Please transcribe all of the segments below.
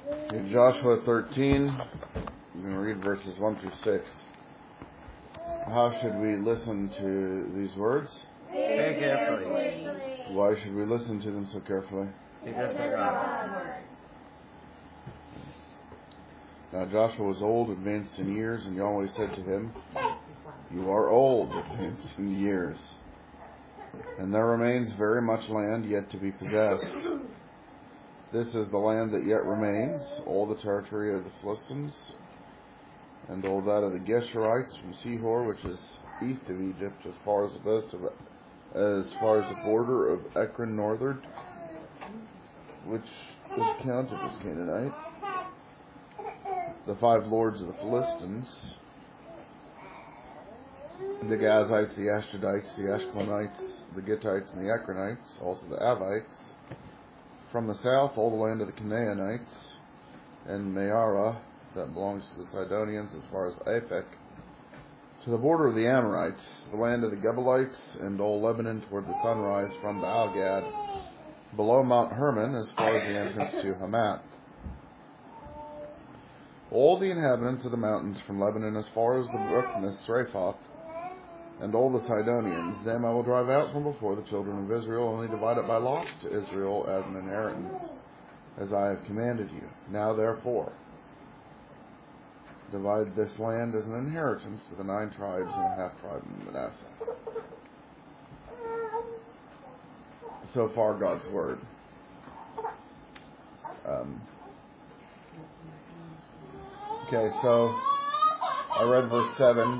In Joshua 13, I'm going to read verses 1 through 6. How should we listen to these words? Very carefully. Why should we listen to them so carefully? Because they're God's words. Now Joshua was old, advanced in years, and Yahweh said to him, "You are old, advanced in years, and there remains very much land yet to be possessed. This is the land that yet remains, all the territory of the Philistines, and all that of the Geshurites from Sihor, which is east of Egypt, as far as the border of Ekron northward, which is counted as Canaanite. The 5 lords of the Philistines, the Gazites, the Ashdodites, the Ashkelonites, the Gittites, and the Ekronites, also the Avites. From the south, all the land of the Canaanites, and Meara, that belongs to the Sidonians, as far as Aphek, to the border of the Amorites, the land of the Gebalites, and all Lebanon toward the sunrise from Baal-Gad, below Mount Hermon, as far as the entrance to Hamath. All the inhabitants of the mountains from Lebanon as far as the brook Misrephoth, and all the Sidonians, them I will drive out from before the children of Israel, only divide it by lots to Israel as an inheritance, as I have commanded you. Now therefore, divide this land as an inheritance to the 9 tribes and a half-tribe of Manasseh." So far, God's word. Okay, so I read verse 7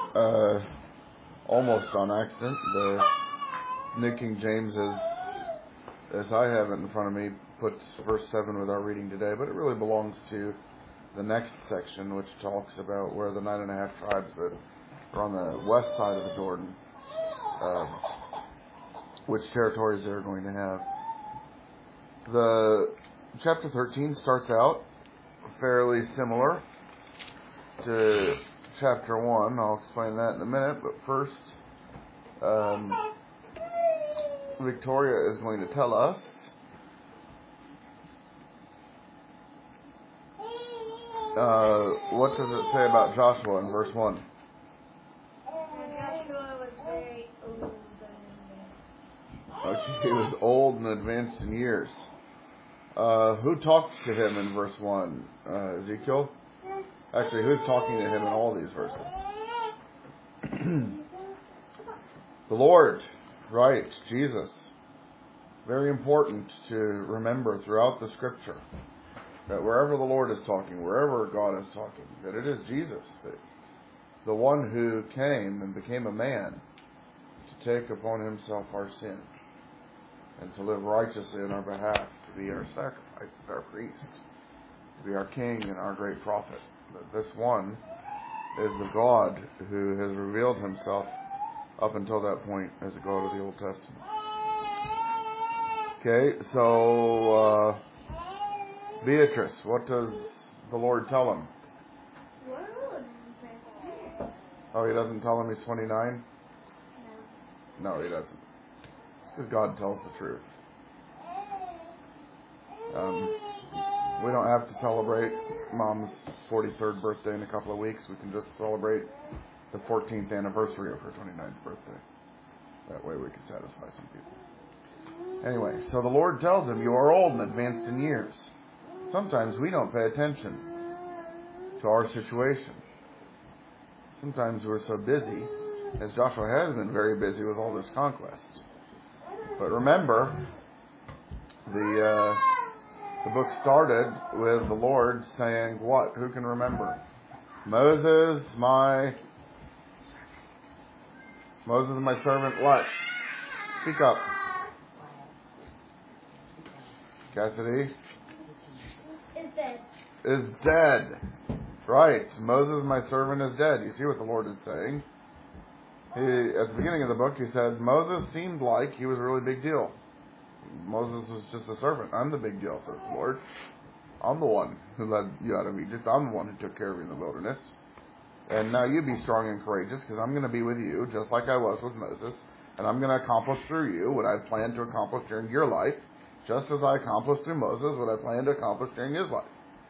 almost on accident. The New King James, as I have it in front of me, puts verse 7 with our reading today, but it really belongs to the next section, which talks about where the 9.5 tribes that are on the west side of the Jordan, which territories they're going to have. The chapter 13 starts out fairly similar to chapter 1. I'll explain that in a minute, but first, Victoria is going to tell us what does it say about Joshua in verse 1? Joshua was very old and Okay, he was old and advanced in years. Who talked to him in verse 1? Ezekiel? Actually, who's talking to him in all these verses? The Lord, right, Jesus. Very important to remember throughout the Scripture that wherever the Lord is talking, wherever God is talking, that it is Jesus, the one who came and became a man to take upon himself our sin and to live righteously in our behalf, to be our sacrifice, our priest, to be our king and our great prophet. That this one is the God who has revealed himself up until that point as the God of the Old Testament. Okay, so Beatrice, what does the Lord tell him? Oh, he doesn't tell him he's 29? No, he doesn't. It's because God tells the truth. We don't have to celebrate Mom's 43rd birthday in a couple of weeks. We can just celebrate the 14th anniversary of her 29th birthday. That way we can satisfy some people. Anyway, so the Lord tells him, "You are old and advanced in years." Sometimes we don't pay attention to our situation. Sometimes we're so busy, as Joshua has been very busy with all this conquest. But remember, the book started with the Lord saying what? Who can remember? Moses, my servant, what? Speak up. Cassidy? Is dead. Right. Moses, my servant, is dead. You see what the Lord is saying? At the beginning of the book, he said, Moses seemed like he was a really big deal. Moses was just a servant. I'm the big deal, says the Lord. I'm the one who led you out of Egypt. I'm the one who took care of you in the wilderness. And now you be strong and courageous, because I'm going to be with you, just like I was with Moses. And I'm going to accomplish through you what I planned to accomplish during your life, just as I accomplished through Moses what I planned to accomplish during his life.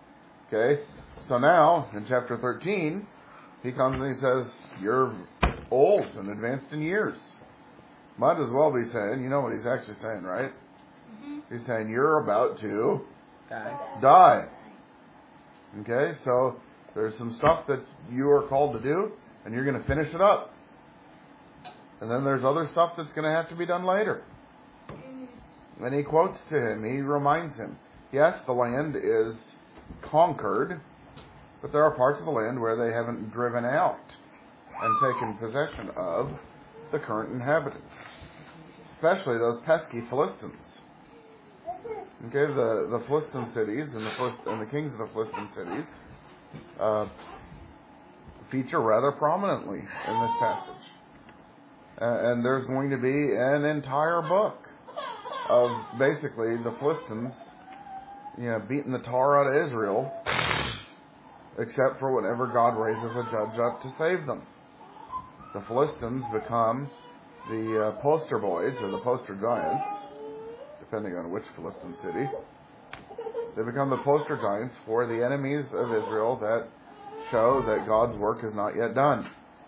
Okay? So now, in chapter 13, he comes and he says, you're old and advanced in years. Might as well be saying, you know what he's actually saying, right? He's saying, you're about to die. Okay? So there's some stuff that you are called to do, and you're going to finish it up. And then there's other stuff that's going to have to be done later. And he quotes to him, he reminds him, yes, the land is conquered, but there are parts of the land where they haven't driven out and taken possession of the current inhabitants. Especially those pesky Philistines. Okay, the Philistine cities and the kings of the Philistine cities feature rather prominently in this passage. And there's going to be an entire book of basically the Philistines, beating the tar out of Israel, except for whenever God raises a judge up to save them. The Philistines become the poster boys or the poster giants, depending on which Philistine city. They become the poster giants for the enemies of Israel that show that God's work is not yet done.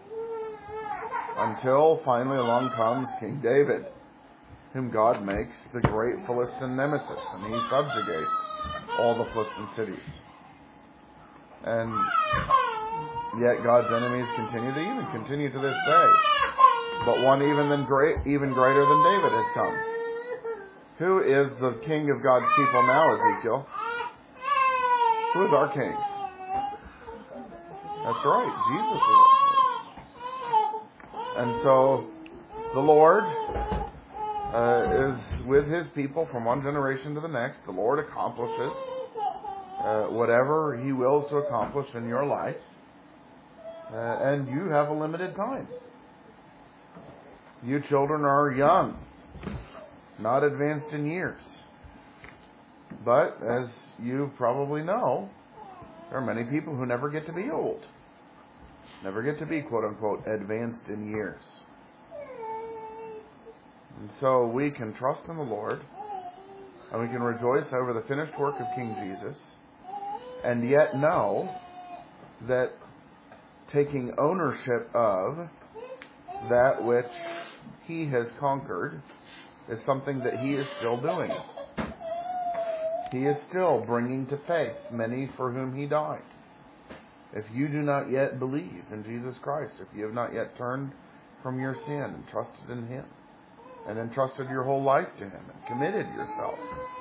Until finally along comes King David, whom God makes the great Philistine nemesis, and he subjugates all the Philistine cities. And yet God's enemies continue to this day. But one even greater than David has come. Who is the king of God's people now, Ezekiel? Who is our king? That's right, Jesus is our king. And so the Lord is with his people from one generation to the next. The Lord accomplishes whatever he wills to accomplish in your life. And you have a limited time. You children are young, not advanced in years. But as you probably know, there are many people who never get to be old. Never get to be, quote unquote, advanced in years. And so we can trust in the Lord, and we can rejoice over the finished work of King Jesus, and yet know that taking ownership of that which he has conquered is something that he is still doing. He is still bringing to faith many for whom he died. If you do not yet believe in Jesus Christ, if you have not yet turned from your sin and trusted in him, and entrusted your whole life to him, and committed yourself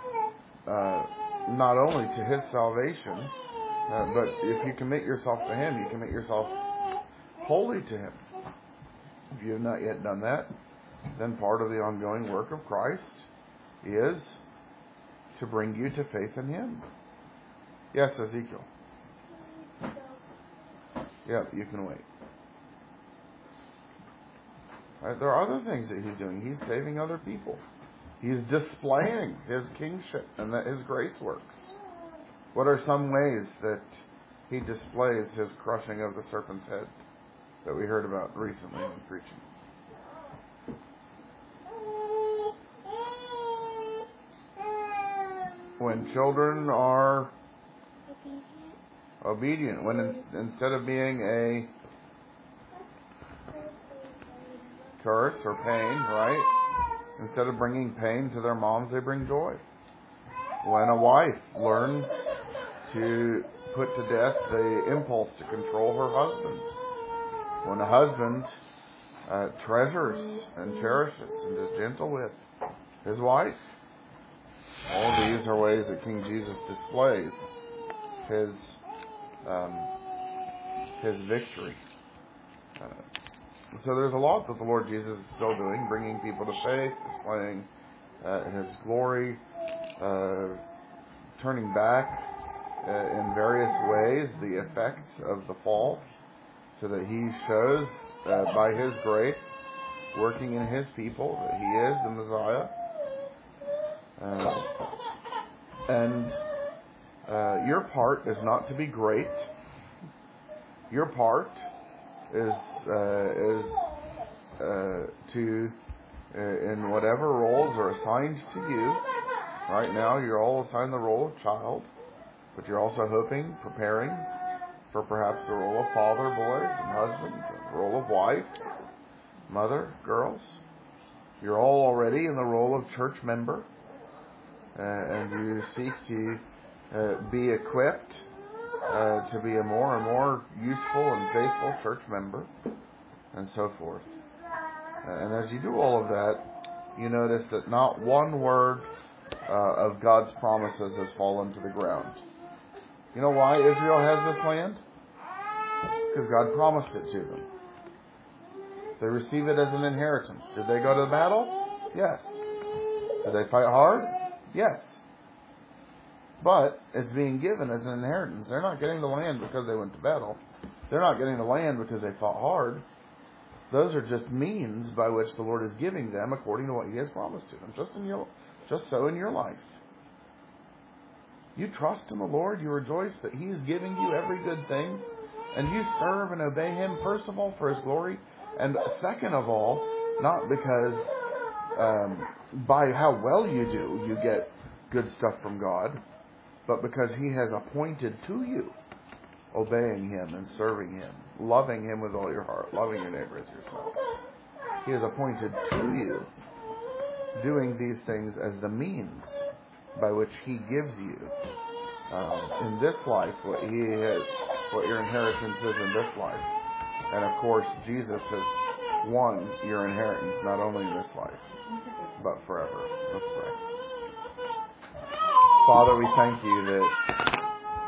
not only to his salvation, but if you commit yourself to him, you commit yourself wholly to him. If you have not yet done that, then part of the ongoing work of Christ is to bring you to faith in him. Yes, Ezekiel. Yeah, you can wait. Right, there are other things that he's doing. He's saving other people. He's displaying his kingship and that his grace works. What are some ways that he displays his crushing of the serpent's head that we heard about recently in preaching? When children are obedient, when instead of being a curse or pain, right? Instead of bringing pain to their moms, they bring joy. When a wife learns to put to death the impulse to control her husband. When a husband treasures and cherishes and is gentle with his wife. All these are ways that King Jesus displays his victory. So there's a lot that the Lord Jesus is still doing, bringing people to faith, displaying his glory, turning back in various ways the effects of the fall, so that he shows by his grace, working in his people, that he is the Messiah. Your part is not to be great. Your part is to in whatever roles are assigned to you. Right now, you're all assigned the role of child. but you're also hoping, preparing for perhaps the role of father, boys, and husband, the role of wife, mother, girls. You're all already in the role of church member, and you seek to be equipped to be a more and more useful and faithful church member, and so forth. And as you do all of that, you notice that not one word of God's promises has fallen to the ground. You know why Israel has this land? Because God promised it to them. They receive it as an inheritance. Did they go to the battle? Yes. Did they fight hard? Yes. But it's being given as an inheritance. They're not getting the land because they went to battle. They're not getting the land because they fought hard. Those are just means by which the Lord is giving them according to what He has promised to them. Just so in your life. You trust in the Lord. You rejoice that He is giving you every good thing. And you serve and obey Him, first of all, for His glory. And second of all, not because by how well you do, you get good stuff from God, but because He has appointed to you obeying Him and serving Him, loving Him with all your heart, loving your neighbor as yourself. He has appointed to you doing these things as the means by which He gives you in this life what your inheritance is in this life. And of course, Jesus has won your inheritance not only in this life, but forever. Let's pray. Father, we thank You that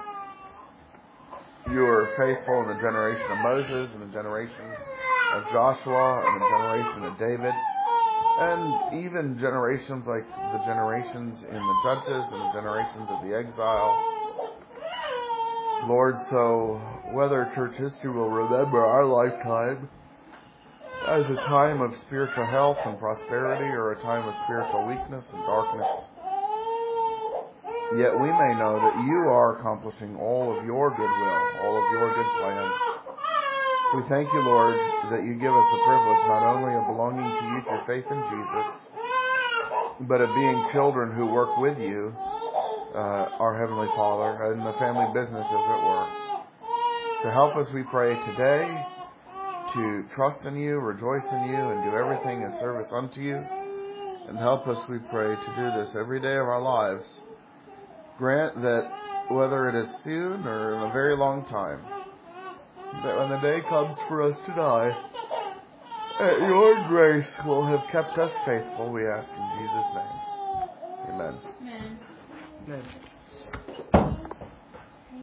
You are faithful in the generation of Moses, and the generation of Joshua, and the generation of David, and even generations like the generations in the Judges and the generations of the exile. Lord, so whether church history will remember our lifetime as a time of spiritual health and prosperity, or a time of spiritual weakness and darkness, yet we may know that You are accomplishing all of Your goodwill, all of Your good plans. We thank You, Lord, that You give us the privilege not only of belonging to You through faith in Jesus, but of being children who work with You, our Heavenly Father, in the family business, as it were. So help us, we pray, today to trust in You, rejoice in You, and do everything in service unto You. And help us, we pray, to do this every day of our lives. Grant that whether it is soon or in a very long time, that when the day comes for us to die, that Your grace will have kept us faithful, we ask in Jesus' name. Amen. Amen.